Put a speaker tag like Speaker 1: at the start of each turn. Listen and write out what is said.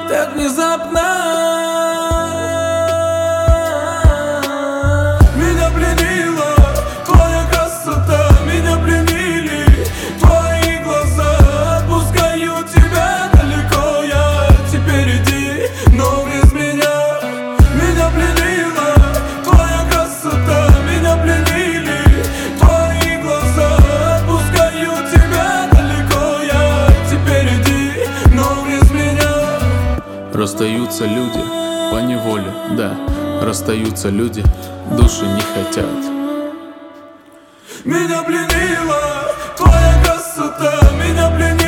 Speaker 1: так внезапно.
Speaker 2: Меня пленила твоя красота, меня пленили твои глаза. Отпускаю тебя далеко я, теперь иди, но без меня. Меня пленила твоя красота, меня пленили твои глаза. Отпускаю тебя далеко я, теперь иди, но без меня.
Speaker 1: Расстаются люди по неволе, да, расстаются люди, души не хотят.
Speaker 2: Меня пленила твоя красота, меня пленила